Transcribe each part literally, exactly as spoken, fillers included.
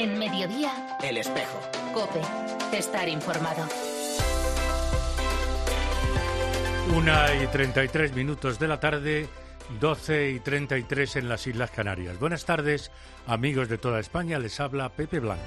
En Mediodía, El Espejo. COPE. Estar informado. Una y treinta y tres minutos de la tarde, doce y treinta y tres en las Islas Canarias. Buenas tardes, amigos de toda España. Les habla Pepe Blanco.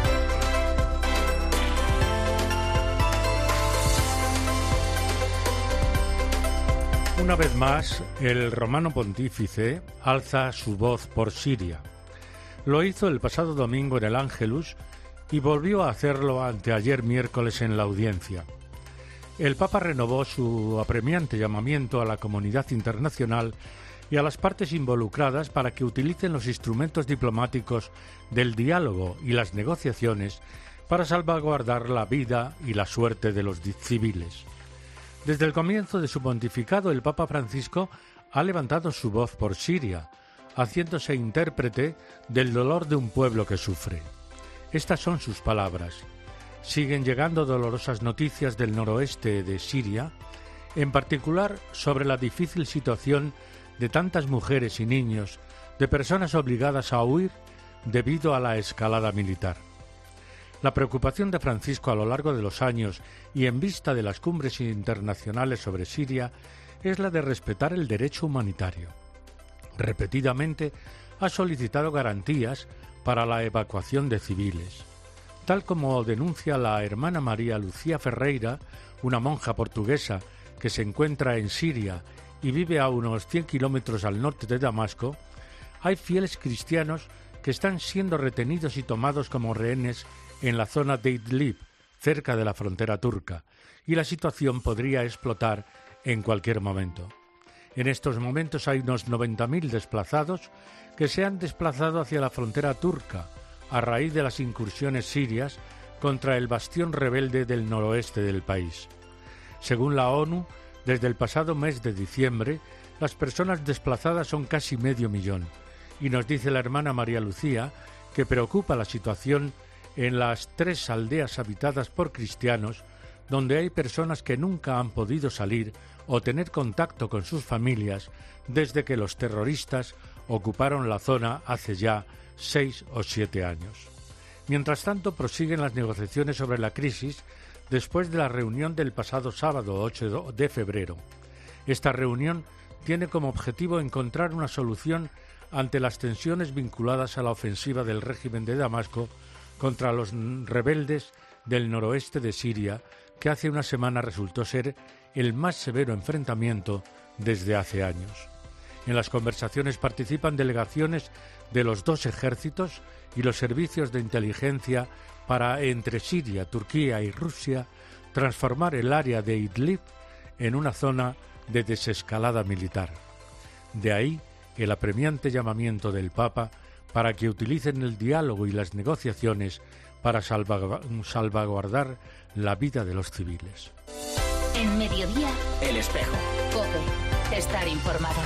Una vez más, el romano pontífice alza su voz por Siria. Lo hizo el pasado domingo en el Ángelus y volvió a hacerlo anteayer miércoles en la audiencia. El Papa renovó su apremiante llamamiento a la comunidad internacional y a las partes involucradas para que utilicen los instrumentos diplomáticos del diálogo y las negociaciones para salvaguardar la vida y la suerte de los civiles. Desde el comienzo de su pontificado, el Papa Francisco ha levantado su voz por Siria, haciéndose intérprete del dolor de un pueblo que sufre. Estas son sus palabras. Siguen llegando dolorosas noticias del noroeste de Siria, en particular sobre la difícil situación de tantas mujeres y niños, de personas obligadas a huir debido a la escalada militar. La preocupación de Francisco a lo largo de los años y en vista de las cumbres internacionales sobre Siria es la de respetar el derecho humanitario. Repetidamente ha solicitado garantías para la evacuación de civiles. Tal como denuncia la hermana María Lucía Ferreira, una monja portuguesa que se encuentra en Siria y vive a unos cien kilómetros al norte de Damasco, hay fieles cristianos que están siendo retenidos y tomados como rehenes en la zona de Idlib, cerca de la frontera turca, y la situación podría explotar en cualquier momento. En estos momentos hay unos noventa mil desplazados que se han desplazado hacia la frontera turca a raíz de las incursiones sirias contra el bastión rebelde del noroeste del país. Según la ONU, desde el pasado mes de diciembre, las personas desplazadas son casi medio millón, y nos dice la hermana María Lucía que preocupa la situación en las tres aldeas habitadas por cristianos, donde hay personas que nunca han podido salir o tener contacto con sus familias desde que los terroristas ocuparon la zona hace ya seis o siete años. Mientras tanto, prosiguen las negociaciones sobre la crisis después de la reunión del pasado sábado ocho de febrero. Esta reunión tiene como objetivo encontrar una solución ante las tensiones vinculadas a la ofensiva del régimen de Damasco contra los rebeldes del noroeste de Siria, que hace una semana resultó ser el más severo enfrentamiento desde hace años. En las conversaciones participan delegaciones de los dos ejércitos y los servicios de inteligencia para, entre Siria, Turquía y Rusia, transformar el área de Idlib en una zona de desescalada militar. De ahí el apremiante llamamiento del Papa para que utilicen el diálogo y las negociaciones para salvaguardar la vida de los civiles. En Mediodía, El Espejo. COPE. Estar informado.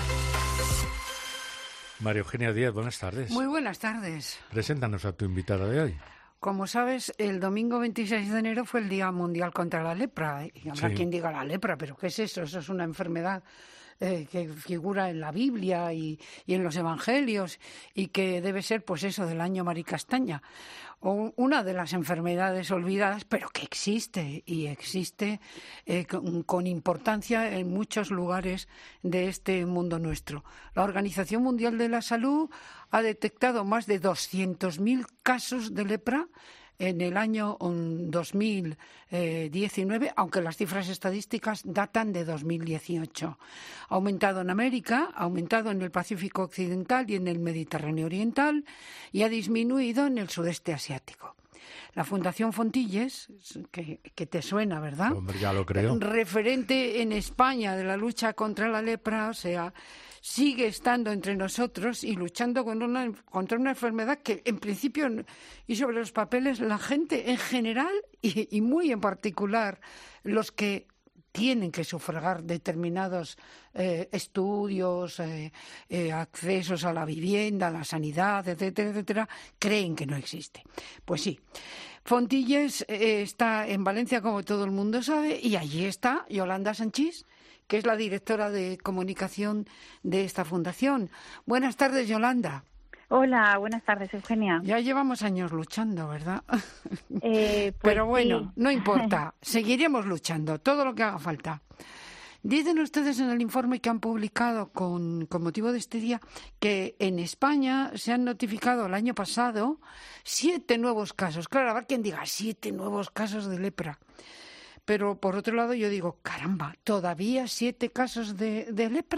María Eugenia Díaz, buenas tardes. Muy buenas tardes. Preséntanos a tu invitada de hoy. Como sabes, el domingo veintiséis de enero fue el Día Mundial contra la Lepra. Y habrá Sí. quien diga la lepra, pero ¿qué es eso? Eso es una enfermedad eh, que figura en la Biblia y, y en los Evangelios y que debe ser, pues eso, del año Maricastaña. O una de las enfermedades olvidadas, pero que existe y existe eh, con, con importancia en muchos lugares de este mundo nuestro. La Organización Mundial de la Salud ha detectado más de doscientos mil casos de lepra en el año dos mil diecinueve, aunque las cifras estadísticas datan de dos mil dieciocho. Ha aumentado en América, ha aumentado en el Pacífico Occidental y en el Mediterráneo Oriental y ha disminuido en el sudeste asiático. La Fundación Fontilles, que, que te suena, ¿verdad? Hombre, ya lo creo. Referente en España de la lucha contra la lepra, o sea, sigue estando entre nosotros y luchando con una, contra una enfermedad que, en principio, y sobre los papeles, la gente en general y, y muy en particular los que tienen que sufragar determinados eh, estudios, eh, eh, accesos a la vivienda, a la sanidad, etcétera, etcétera, creen que no existe. Pues sí. Fontilles eh, está en Valencia, como todo el mundo sabe, y allí está Yolanda Sanchís, que es la directora de comunicación de esta fundación. Buenas tardes, Yolanda. Hola, buenas tardes, Eugenia. Ya llevamos años luchando, ¿verdad? Eh, pues Pero bueno, sí. no importa, seguiremos luchando, todo lo que haga falta. Dicen ustedes en el informe que han publicado con, con motivo de este día que en España se han notificado el año pasado siete nuevos casos. Claro, a ver quién diga siete nuevos casos de lepra. Pero por otro lado yo digo, caramba, ¿todavía siete casos de, de lepra?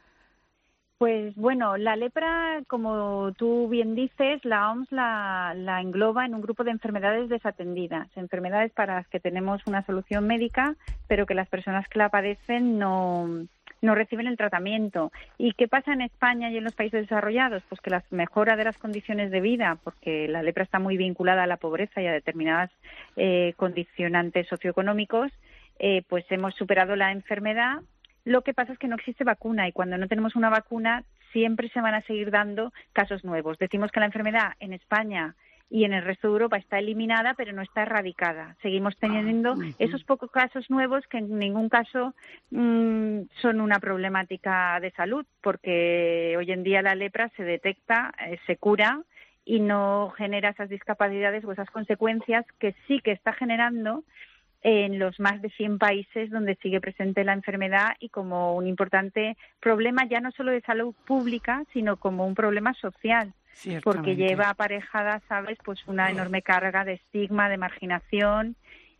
Pues bueno, la lepra, como tú bien dices, la O M S la, la engloba en un grupo de enfermedades desatendidas, enfermedades para las que tenemos una solución médica, pero que las personas que la padecen no, no reciben el tratamiento. ¿Y qué pasa en España y en los países desarrollados? Pues que la mejora de las condiciones de vida, porque la lepra está muy vinculada a la pobreza y a determinadas eh, condicionantes socioeconómicos, eh, pues hemos superado la enfermedad. Lo que pasa es que no existe vacuna y cuando no tenemos una vacuna siempre se van a seguir dando casos nuevos. Decimos que la enfermedad en España y en el resto de Europa está eliminada, pero no está erradicada. Seguimos teniendo esos pocos casos nuevos que en ningún caso mmm, son una problemática de salud, porque hoy en día la lepra se detecta, eh, se cura y no genera esas discapacidades o esas consecuencias que sí que está generando en los más de cien países donde sigue presente la enfermedad y como un importante problema ya no solo de salud pública, sino como un problema social, porque lleva aparejada, ¿sabes?, pues una enorme carga de estigma, de marginación,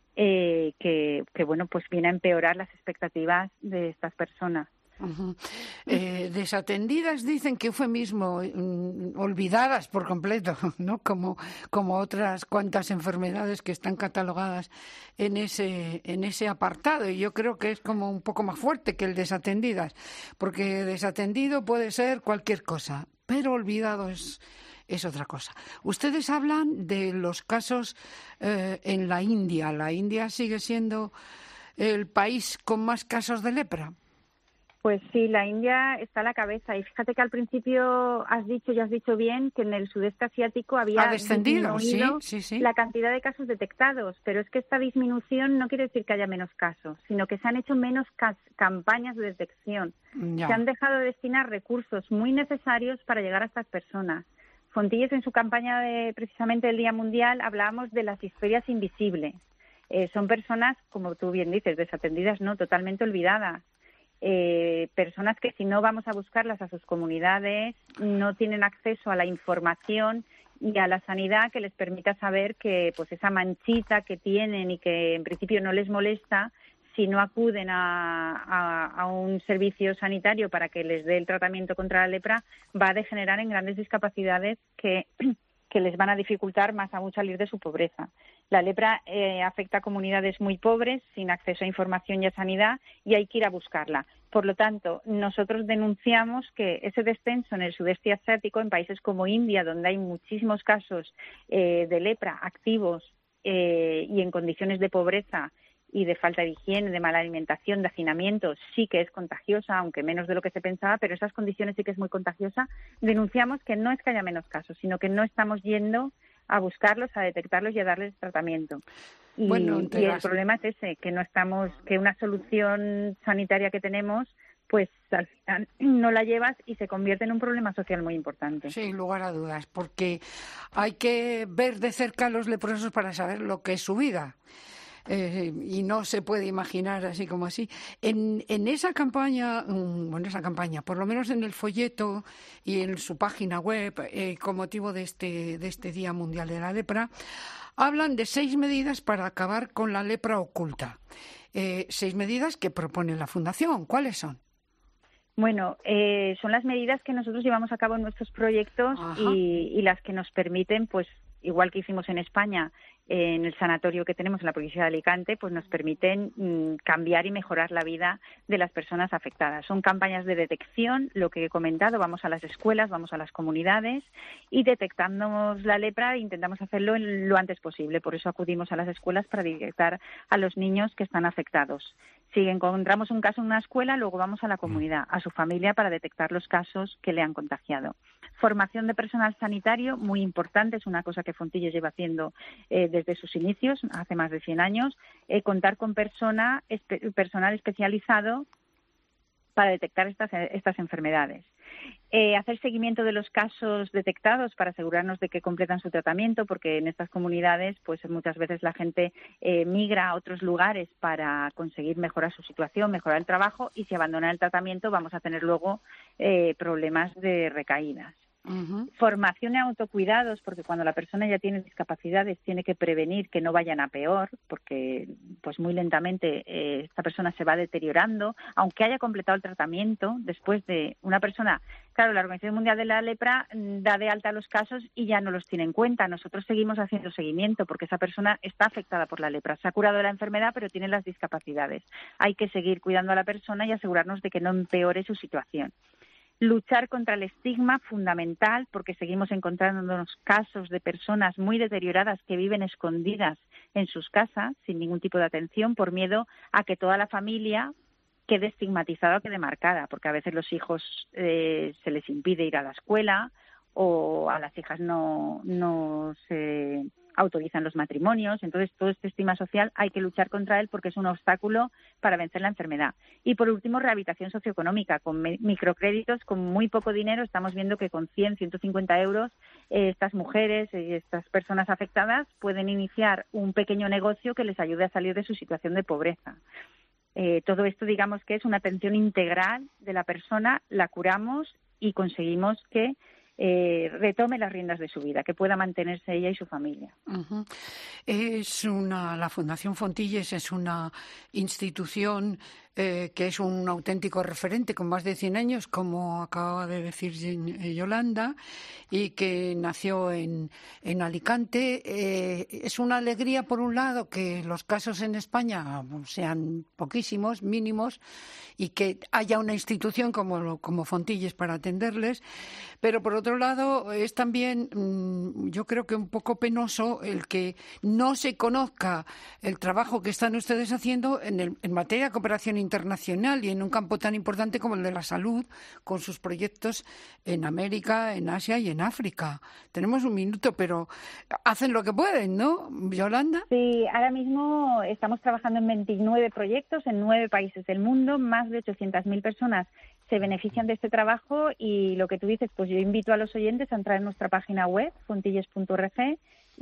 eh, que, que, bueno, pues viene a empeorar las expectativas de estas personas. Uh-huh. Eh, desatendidas dicen que eufemismo, mm, olvidadas por completo, ¿no? Como, como otras cuantas enfermedades que están catalogadas en ese, en ese apartado. Y yo creo que es como un poco más fuerte que el desatendidas, porque desatendido puede ser cualquier cosa, pero olvidado es, es otra cosa. Ustedes hablan de los casos eh, en la India. ¿La India sigue siendo el país con más casos de lepra? Pues sí, la India está a la cabeza. Y fíjate que al principio has dicho, y has dicho bien, que en el sudeste asiático había descendido, disminuido sí, sí, sí. la cantidad de casos detectados. Pero es que esta disminución no quiere decir que haya menos casos, sino que se han hecho menos cas- campañas de detección. Ya. Se han dejado de destinar recursos muy necesarios para llegar a estas personas. Fontilles, en su campaña de precisamente del Día Mundial, hablábamos de las historias invisibles. Eh, son personas, como tú bien dices, desatendidas, no, totalmente olvidadas. Eh, personas que si no vamos a buscarlas a sus comunidades no tienen acceso a la información y a la sanidad que les permita saber que pues esa manchita que tienen y que en principio no les molesta, si no acuden a, a, a un servicio sanitario para que les dé el tratamiento contra la lepra, va a degenerar en grandes discapacidades que que les van a dificultar más aún salir de su pobreza. La lepra eh, afecta a comunidades muy pobres, sin acceso a información y a sanidad, y hay que ir a buscarla. Por lo tanto, nosotros denunciamos que ese descenso en el sudeste asiático, en países como India, donde hay muchísimos casos eh, de lepra activos eh, y en condiciones de pobreza y de falta de higiene, de mala alimentación, de hacinamiento, sí que es contagiosa, aunque menos de lo que se pensaba, pero esas condiciones sí que es muy contagiosa. Denunciamos que no es que haya menos casos, sino que no estamos yendo a buscarlos, a detectarlos y a darles tratamiento. Y, bueno, y el problema es ese, que no estamos, que una solución sanitaria que tenemos, pues al final no la llevas y se convierte en un problema social muy importante. Sin lugar a dudas, porque hay que ver de cerca a los leprosos para saber lo que es su vida. Eh, y no se puede imaginar así como así. En, en esa campaña, bueno, esa campaña, por lo menos en el folleto y en su página web, eh, con motivo de este, de este Día Mundial de la Lepra, hablan de seis medidas para acabar con la lepra oculta. Eh, seis medidas que propone la Fundación. ¿Cuáles son? Bueno, eh, son las medidas que nosotros llevamos a cabo en nuestros proyectos y, y las que nos permiten, pues, igual que hicimos en España, eh, en el sanatorio que tenemos en la provincia de Alicante, pues nos permiten mm, cambiar y mejorar la vida de las personas afectadas. Son campañas de detección, lo que he comentado, vamos a las escuelas, vamos a las comunidades y detectamos la lepra e intentamos hacerlo lo antes posible. Por eso acudimos a las escuelas para detectar a los niños que están afectados. Si encontramos un caso en una escuela, luego vamos a la comunidad, a su familia, para detectar los casos que le han contagiado. Formación de personal sanitario, muy importante, es una cosa que Fontilles lleva haciendo eh, desde sus inicios, hace más de cien años, eh, contar con persona, espe- personal especializado para detectar estas, estas enfermedades. Eh, hacer seguimiento de los casos detectados para asegurarnos de que completan su tratamiento, porque en estas comunidades pues muchas veces la gente eh, migra a otros lugares para conseguir mejorar su situación, mejorar el trabajo, y si abandonan el tratamiento vamos a tener luego eh, problemas de recaídas. Uh-huh. Formación y autocuidados, porque cuando la persona ya tiene discapacidades tiene que prevenir que no vayan a peor, porque pues muy lentamente eh, esta persona se va deteriorando, aunque haya completado el tratamiento. Después de una persona, claro, la Organización Mundial de la Lepra da de alta los casos y ya no los tiene en cuenta. Nosotros seguimos haciendo seguimiento porque esa persona está afectada por la lepra, se ha curado de la enfermedad pero tiene las discapacidades. Hay que seguir cuidando a la persona y asegurarnos de que no empeore su situación. Luchar contra el estigma, fundamental, porque seguimos encontrándonos casos de personas muy deterioradas que viven escondidas en sus casas sin ningún tipo de atención por miedo a que toda la familia quede estigmatizada o quede marcada, porque a veces los hijos eh, se les impide ir a la escuela o a las hijas no, no se autorizan los matrimonios. Entonces, todo este estigma social hay que luchar contra él porque es un obstáculo para vencer la enfermedad. Y, por último, rehabilitación socioeconómica. Con me- microcréditos, con muy poco dinero, estamos viendo que con cien, ciento cincuenta euros eh, estas mujeres y eh, estas personas afectadas pueden iniciar un pequeño negocio que les ayude a salir de su situación de pobreza. Eh, todo esto, digamos que es una atención integral de la persona, la curamos y conseguimos que Eh, retome las riendas de su vida, que pueda mantenerse ella y su familia. Uh-huh. Es una, la Fundación Fontilles es una institución eh, que es un auténtico referente con más de cien años, como acaba de decir Yolanda, y que nació en, en Alicante. Eh, es una alegría, por un lado, que los casos en España sean poquísimos, mínimos, y que haya una institución como, como Fontilles para atenderles, pero por otro lado es también, yo creo que un poco penoso el que no se conozca el trabajo que están ustedes haciendo en, el, en materia de cooperación internacional y en un campo tan importante como el de la salud, con sus proyectos en América, en Asia y en África. Tenemos un minuto, pero hacen lo que pueden, ¿no, Yolanda? Sí, ahora mismo estamos trabajando en veintinueve proyectos en nueve países del mundo. Más de ochocientas mil personas se benefician de este trabajo y lo que tú dices, pues yo invito a los oyentes a entrar en nuestra página web, fontilles punto org,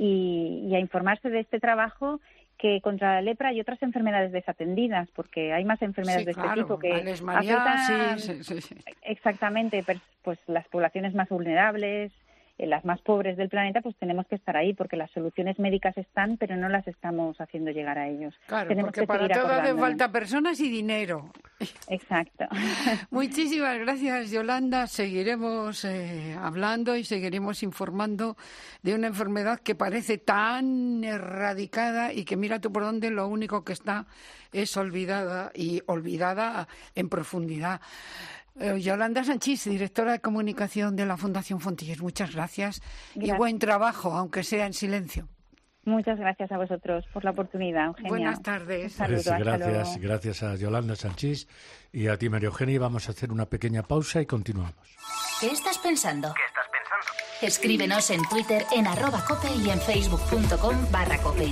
y, y a informarse de este trabajo que contra la lepra y otras enfermedades desatendidas, porque hay más enfermedades sí, de este claro, tipo que afectan, sí, sí, sí. exactamente pues las poblaciones más vulnerables, eh, las más pobres del planeta, pues tenemos que estar ahí porque las soluciones médicas están, pero no las estamos haciendo llegar a ellos. Claro, tenemos porque que para todo hace acordándonos. falta personas y dinero. Exacto. Muchísimas gracias, Yolanda. Seguiremos eh, hablando y seguiremos informando de una enfermedad que parece tan erradicada y que mira tú por dónde lo único que está es olvidada y olvidada en profundidad. Eh, Yolanda Sanchís, directora de comunicación de la Fundación Fontilles, muchas gracias, gracias y buen trabajo, aunque sea en silencio. Muchas gracias a vosotros por la oportunidad, Eugenia. Buenas tardes. Saludo, pues gracias, gracias a Yolanda Sanchís y a ti, María Eugenia. Vamos a hacer una pequeña pausa y continuamos. ¿Qué estás pensando? ¿Qué estás pensando? Escríbenos en Twitter en arroba cope y en facebook punto com barra cope.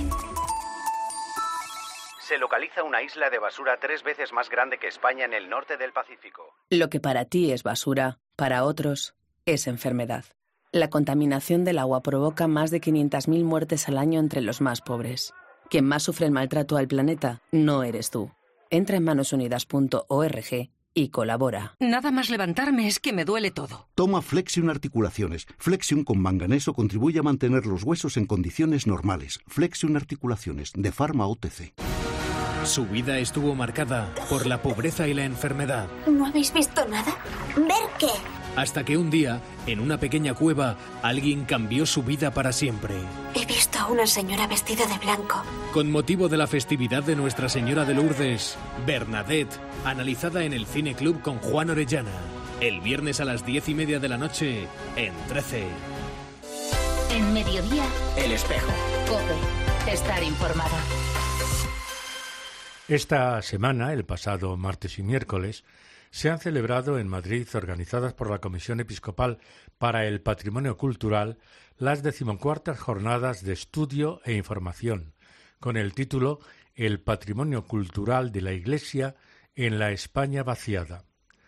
Se localiza una isla de basura tres veces más grande que España en el norte del Pacífico. Lo que para ti es basura, para otros es enfermedad. La contaminación del agua provoca más de quinientas mil muertes al año entre los más pobres. Quien más sufre el maltrato al planeta no eres tú. Entra en manos unidas punto org y colabora. Nada más levantarme es que me duele todo. Toma Flexion Articulaciones. Flexion con manganeso contribuye a mantener los huesos en condiciones normales. Flexion Articulaciones, de Pharma O T C. Su vida estuvo marcada por la pobreza y la enfermedad. ¿No habéis visto nada? ¿Ver qué? Hasta que un día, en una pequeña cueva, alguien cambió su vida para siempre. He visto a una señora vestida de blanco. Con motivo de la festividad de Nuestra Señora de Lourdes, Bernadette, analizada en el Cine Club con Juan Orellana. El viernes a las diez y media de la noche, en trece. En Mediodía, El Espejo. COPE. Estar informado. Esta semana, el pasado martes y miércoles, se han celebrado en Madrid, organizadas por la Comisión Episcopal para el Patrimonio Cultural, las decimocuartas jornadas de estudio e información, con el título El patrimonio cultural de la Iglesia en la España vaciada.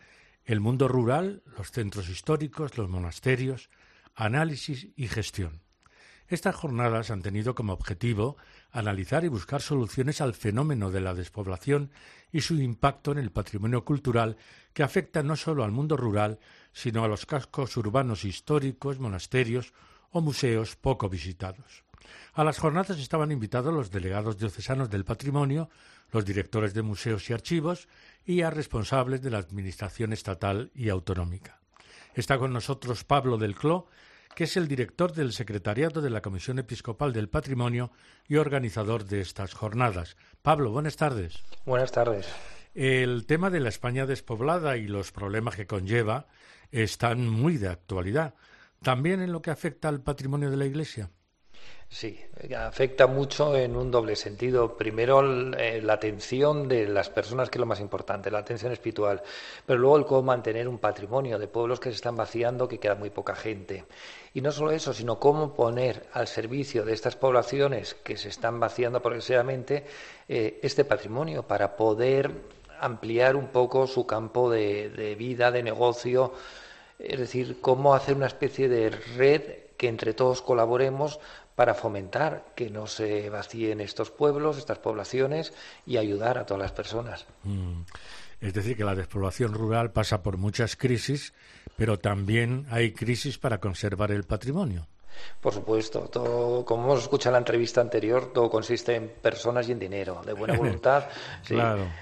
el mundo rural, los centros históricos, los monasterios, análisis y gestión. Estas jornadas han tenido como objetivo analizar y buscar soluciones al fenómeno de la despoblación y su impacto en el patrimonio cultural que afecta no solo al mundo rural, sino a los cascos urbanos históricos, monasterios o museos poco visitados. A las jornadas estaban invitados los delegados diocesanos del patrimonio, los directores de museos y archivos y a responsables de la administración estatal y autonómica. Está con nosotros Pablo del Cló, que es el director del secretariado de la Comisión Episcopal del Patrimonio y organizador de estas jornadas. Pablo, buenas tardes. Buenas tardes. El tema de la España despoblada y los problemas que conlleva están muy de actualidad. ¿También en lo que afecta al patrimonio de la Iglesia? Sí, afecta mucho en un doble sentido. Primero, la atención de las personas, que es lo más importante, la atención espiritual, pero luego el cómo mantener un patrimonio de pueblos que se están vaciando, que queda muy poca gente. Y no solo eso, sino cómo poner al servicio de estas poblaciones que se están vaciando progresivamente eh, este patrimonio para poder ampliar un poco su campo de, de vida, de negocio, es decir, cómo hacer una especie de red que entre todos colaboremos para fomentar que no se vacíen estos pueblos, estas poblaciones, y ayudar a todas las personas. Mm. Es decir, que la despoblación rural pasa por muchas crisis, pero también hay crisis para conservar el patrimonio. Por supuesto, todo, como hemos escuchado en la entrevista anterior, todo consiste en personas y en dinero, de buena voluntad. Claro. Sí.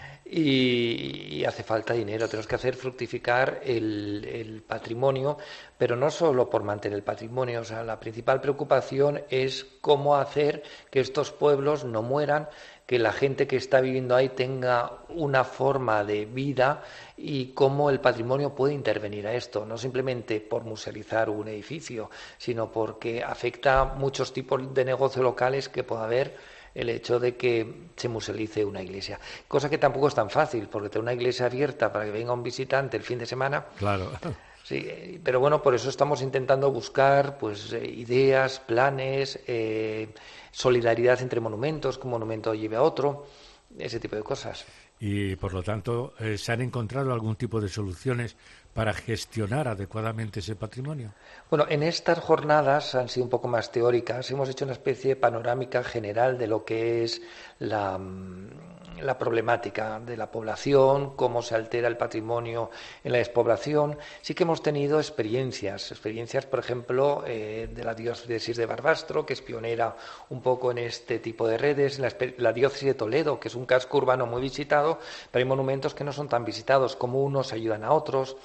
Y, y hace falta dinero, tenemos que hacer fructificar el, el patrimonio, pero no solo por mantener el patrimonio, o sea, la principal preocupación es cómo hacer que estos pueblos no mueran, que la gente que está viviendo ahí tenga una forma de vida y cómo el patrimonio puede intervenir a esto, no simplemente por musealizar un edificio, sino porque afecta a muchos tipos de negocios locales que pueda haber el hecho de que se musealice una iglesia. Cosa que tampoco es tan fácil, porque tener una iglesia abierta para que venga un visitante el fin de semana... Claro. Sí, pero bueno, por eso estamos intentando buscar pues eh, ideas, planes, eh, solidaridad entre monumentos, que un monumento lleve a otro, ese tipo de cosas. Y, por lo tanto, eh, ¿se han encontrado algún tipo de soluciones para gestionar adecuadamente ese patrimonio? Bueno, en estas jornadas han sido un poco más teóricas. Hemos hecho una especie de panorámica general de lo que es la, la problemática de la población, cómo se altera el patrimonio en la despoblación. Sí que hemos tenido experiencias, experiencias, por ejemplo, eh, de la diócesis de Barbastro, que es pionera un poco en este tipo de redes, la, la diócesis de Toledo, que es un casco urbano muy visitado, pero hay monumentos que no son tan visitados, como unos ayudan a otros.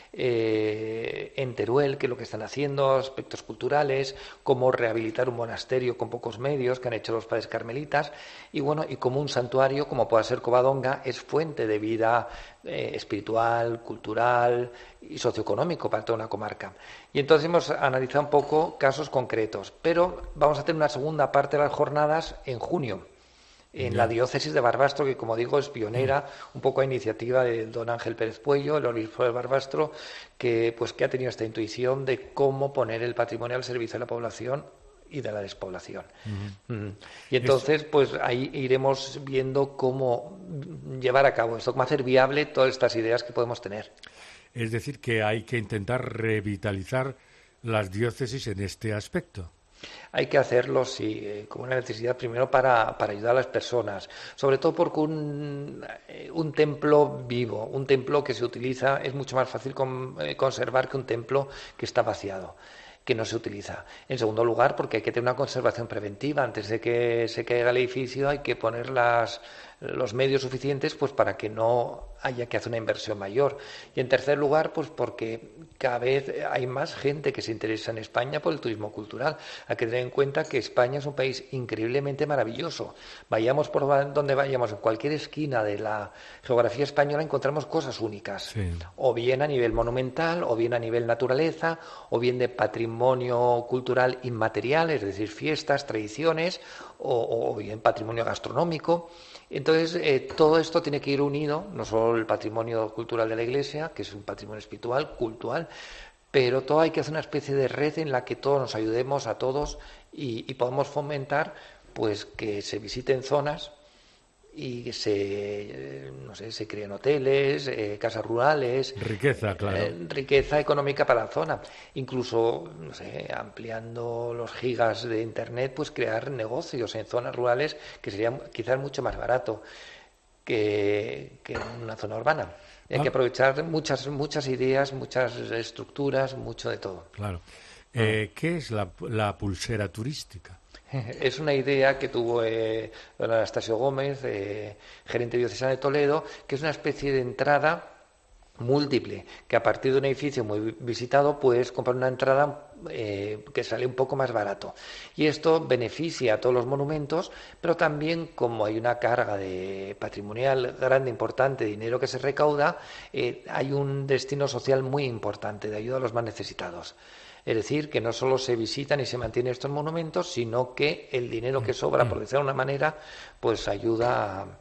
Eh, en Teruel, que es lo que están haciendo, aspectos culturales, cómo rehabilitar un monasterio con pocos medios que han hecho los padres carmelitas, y bueno, y como un santuario, como pueda ser Covadonga, es fuente de vida eh, espiritual, cultural y socioeconómico para toda una comarca. Y entonces hemos analizado un poco casos concretos, pero vamos a tener una segunda parte de las jornadas en junio, en la diócesis de Barbastro, que como digo es pionera, un poco a iniciativa de don Ángel Pérez Puello, el obispo de Barbastro, que pues que ha tenido esta intuición de cómo poner el patrimonio al servicio de la población y de la despoblación. Uh-huh. Mm. Y entonces pues ahí iremos viendo cómo llevar a cabo esto, cómo hacer viable todas estas ideas que podemos tener. Es decir, que hay que intentar revitalizar las diócesis en este aspecto. Hay que hacerlo, sí, eh, como una necesidad primero para, para ayudar a las personas, sobre todo porque un, un templo vivo, un templo que se utiliza, es mucho más fácil con, eh, conservar que un templo que está vaciado, que no se utiliza. En segundo lugar, porque hay que tener una conservación preventiva. Antes de que se caiga el edificio hay que poner las, los medios suficientes pues para que no haya que hacer una inversión mayor. Y en tercer lugar, pues porque cada vez hay más gente que se interesa en España por el turismo cultural. Hay que tener en cuenta que España es un país increíblemente maravilloso. Vayamos por donde vayamos, en cualquier esquina de la geografía española encontramos cosas únicas. Sí. O bien a nivel monumental, o bien a nivel naturaleza, o bien de patrimonio cultural inmaterial, es decir, fiestas, tradiciones, o, o bien patrimonio gastronómico. Entonces, eh, todo esto tiene que ir unido, no solo el patrimonio cultural de la Iglesia, que es un patrimonio espiritual, cultural, pero todo hay que hacer una especie de red en la que todos nos ayudemos a todos y, y podamos fomentar pues que se visiten zonas y se, no sé, se crean hoteles, eh, casas rurales. Riqueza, claro. Eh, riqueza económica para la zona. Incluso, no sé, ampliando los gigas de Internet, pues crear negocios en zonas rurales que sería quizás mucho más barato que, que en una zona urbana. Hay ah. que aprovechar muchas, muchas ideas, muchas estructuras, mucho de todo. Claro. Eh, ¿Qué es la, la pulsera turística? Es una idea que tuvo eh, don Anastasio Gómez, eh, gerente diocesano de Toledo, que es una especie de entrada múltiple, que a partir de un edificio muy visitado puedes comprar una entrada eh, que sale un poco más barato. Y esto beneficia a todos los monumentos, pero también, como hay una carga de patrimonial grande, importante, dinero que se recauda, eh, hay un destino social muy importante de ayuda a los más necesitados. Es decir, que no solo se visitan y se mantienen estos monumentos, sino que el dinero que sobra, por decirlo de una manera, pues ayuda a,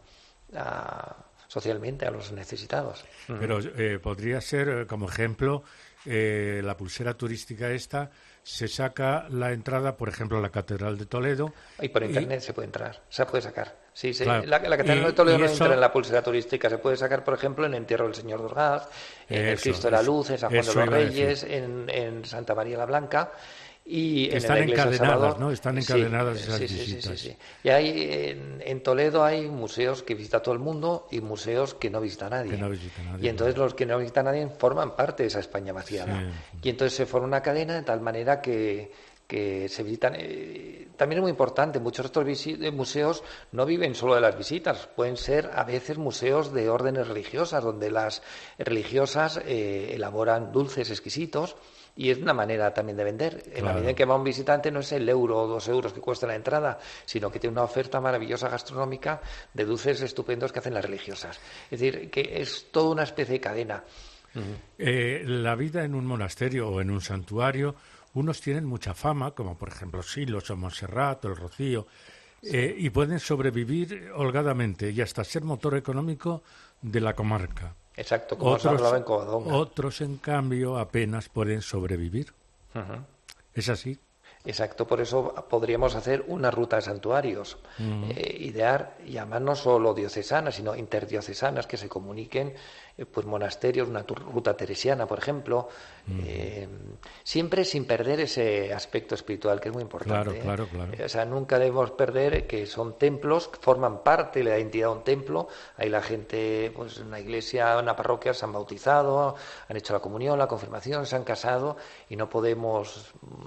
a, socialmente a los necesitados. Pero eh, podría ser, como ejemplo, eh, la pulsera turística esta, se saca la entrada, por ejemplo, a la Catedral de Toledo. Y por Internet y... se puede entrar, se puede sacar. Sí, sí. Claro. La, la Catedral y, de Toledo no eso... entra en la pulsera turística, se puede sacar, por ejemplo, en el Entierro del Señor de Orgaz, en eso, el Cristo de la Luz, en San Juan de los Reyes, en, en Santa María la Blanca. Y en están la iglesia encadenadas, Salvador, ¿no? Están encadenadas sí, esas sí, sí, visitas. Sí, sí, sí. Y hay, en, en Toledo hay museos que visita todo el mundo y museos que no visita nadie. Que no visita nadie. Y entonces los que no visitan nadie forman parte de esa España vaciada. Sí, sí. Y entonces se forma una cadena de tal manera que, que se visitan. Eh, también es muy importante, muchos de estos visi- museos no viven solo de las visitas, pueden ser a veces museos de órdenes religiosas, donde las religiosas eh, elaboran dulces exquisitos. Y es una manera también de vender. En claro. la medida en que va un visitante no es el euro o dos euros que cuesta la entrada, sino que tiene una oferta maravillosa gastronómica de dulces estupendos que hacen las religiosas. Es decir, que es toda una especie de cadena. Uh-huh. Eh, la vida en un monasterio o en un santuario, unos tienen mucha fama, como por ejemplo Silos o Montserrat o el Rocío, sí. eh, y pueden sobrevivir holgadamente y hasta ser motor económico de la comarca. Exacto, como otros, se hablaba en Covadonga. Otros, en cambio, apenas pueden sobrevivir. Uh-huh. ¿Es así? Exacto, por eso podríamos hacer una ruta de santuarios, uh-huh. eh, idear, y además no solo diocesanas, sino interdiocesanas, que se comuniquen, eh, pues monasterios, una ruta teresiana, por ejemplo, uh-huh. eh, siempre sin perder ese aspecto espiritual, que es muy importante. Claro, claro, claro. Eh, o sea, nunca debemos perder que son templos, que forman parte de la identidad de un templo. Ahí la gente, pues en una iglesia, en una parroquia, se han bautizado, han hecho la comunión, la confirmación, se han casado, y no podemos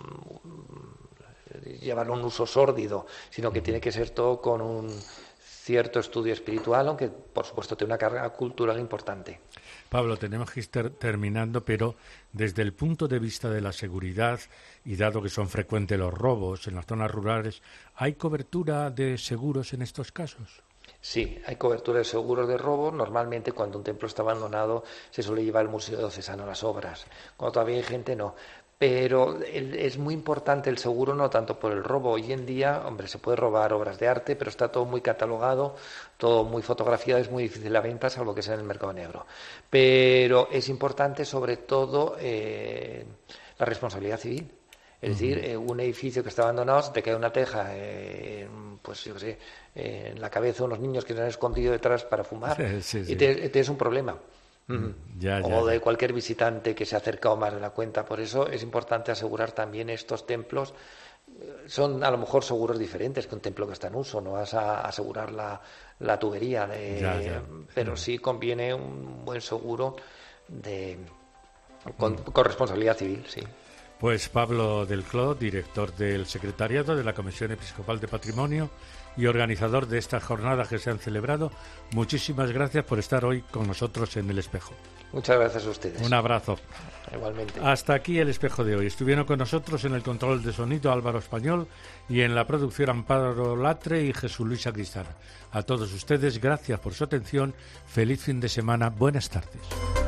llevarlo a un uso sórdido, sino que tiene que ser todo con un cierto estudio espiritual, aunque por supuesto tiene una carga cultural importante. Pablo, tenemos que estar terminando, pero desde el punto de vista de la seguridad, y dado que son frecuentes los robos en las zonas rurales, ¿hay cobertura de seguros en estos casos? Sí, hay cobertura de seguros de robo. Normalmente cuando un templo está abandonado se suele llevar al Museo Diocesano las obras. Cuando todavía hay gente, no. Pero el, es muy importante el seguro, no tanto por el robo. Hoy en día, hombre, se puede robar obras de arte, pero está todo muy catalogado, todo muy fotografiado, es muy difícil la venta, salvo que sea en el mercado negro. Pero es importante sobre todo eh, la responsabilidad civil. Es decir, eh, un edificio que está abandonado, se te cae una teja, eh, pues yo qué sé, eh, en la cabeza de unos niños que se han escondido detrás para fumar, sí, sí, sí. y te, te es un problema. Uh-huh. Ya, ya, o de ya. cualquier visitante que se ha acercado más de la cuenta. Por eso es importante asegurar también estos templos. Son a lo mejor seguros diferentes que un templo que está en uso. No vas a asegurar la, la tubería, de, ya, ya. pero uh-huh. sí conviene un buen seguro de con, uh-huh. con responsabilidad civil, sí. Pues Pablo del Clot, director del Secretariado de la Comisión Episcopal de Patrimonio y organizador de estas jornadas que se han celebrado, muchísimas gracias por estar hoy con nosotros en El Espejo. Muchas gracias a ustedes. Un abrazo. Igualmente. Hasta aquí El Espejo de hoy. Estuvieron con nosotros en el control de sonido Álvaro Español y en la producción Amparo Latre y Jesús Luis Sacristán. A todos ustedes, gracias por su atención. Feliz fin de semana. Buenas tardes.